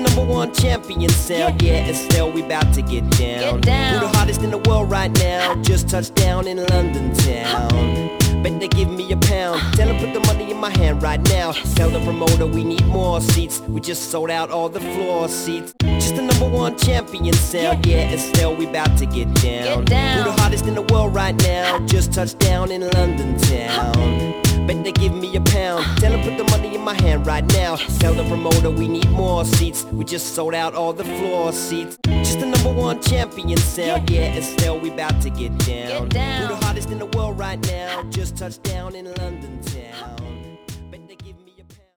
number one champion sound, yeah, and still we bout to get down. Who the hottest in the world right now? Just touched down in London town. Bet they give me a pound. Tell them put the money in my hand right now. Tell the promoter we need more seats. We just sold out all the floor seats. Just the number one champion sound, yeah, and still we bout to get down. Who the hottest in the world right now? Just touched down in London town. Bet they give me a pound. Tell them put the money in my hand right now. Tell the promoter we need more seats. We just sold out all the floor seats. Just the number one champion sound, yeah, and still we bout to get down. Who the hottest in the world right now? Just touched down in London town.